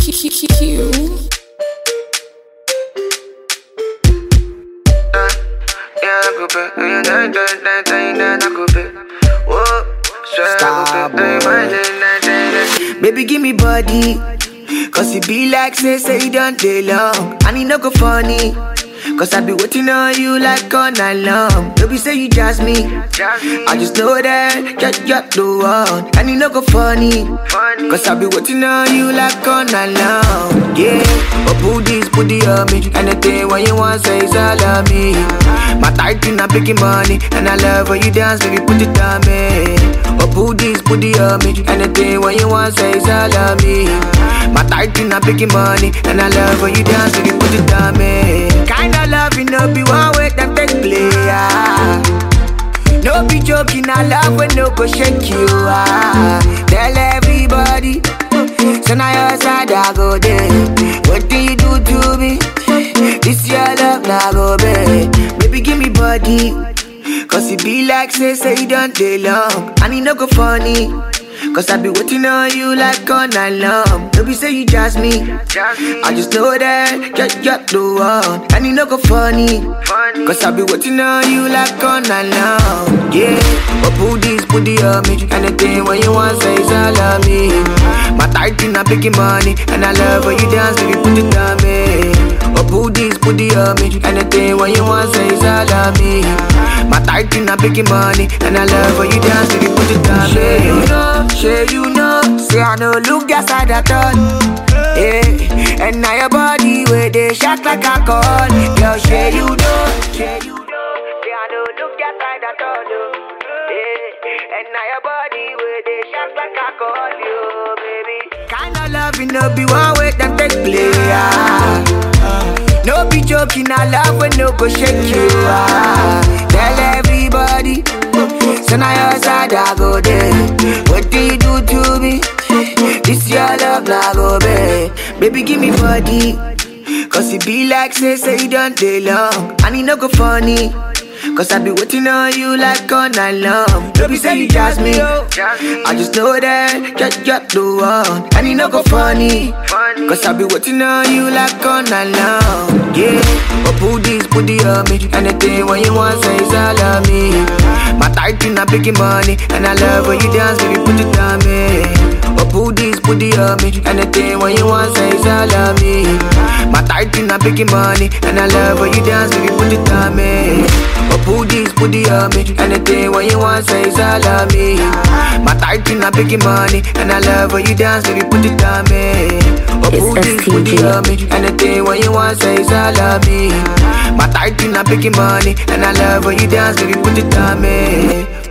Baby, give me body, cause it be like say you done day long. And it no go funny, cause I be waiting on you like all night long. Baby, say you jazz me, I just know that you're the one. And it no go funny, cause I be waiting on you like all night long. Yeah, but put this booty on me, anything when you want say is all on me. My title not picking money, and I love when you dance, baby, put it on me. Oh, put this booty on me, anything when you want say is all on me. My title not picking money, and I love when you dance, baby, put it on me. Kinda love you, no be one way them take play, ah. No be joking, I love when no go shake you, ah. Tell everybody, so now your side I go there. What do you do to me? This your love, now go babe. Baby, give me body, cause it be like say you done day long. And it no go funny, cause I be waiting on you like all night long. Baby, say you jazz me, I just know that you're the one. And it no go funny, cause I be waiting on you like all night long. Yeah, but put this booty on me, anything when you want say is all on me. My title not picking money, and I love when you dance, baby, put it on me. But put this booty on me, anything when you want say is all on me. My title not picking money, and I love when you dance, baby, put it on me. Sure you know, say I no look that side at all. Yeah, and now your body where they shock like alcohol. Girl, sure you know, say I no look that side at all. Yeah, and now your body where they shock like alcohol, yo, baby. Kinda love you, no be one way them take play, ah. No be joking, I love when no go shake you, ah. Tell everybody, so now your side I go there. What do you do to me? This your love, now go babe. Baby, give me body, cause it be like say you done day long. And it no go funny, cause I be waiting on you like all night long. Baby, say you jazz me, I just know that you're the one. And it no go funny, cause I be waiting on you like all night long. Yeah, but put this booty on me, anything when you want say is all on me. My title not picking money, and I love when you dance, baby, put it on me. But put this booty on me, anything when you want say is all on me. My title not picking money, and I love when you dance, baby, put it on me. But put this booty on me, anything when you want say is all on me. My title not picking money, and I love when you dance, baby, put it on me. But put this booty on me, anything when you want say is all on me. My title not picking money, and I love when you dance, baby, put it on me.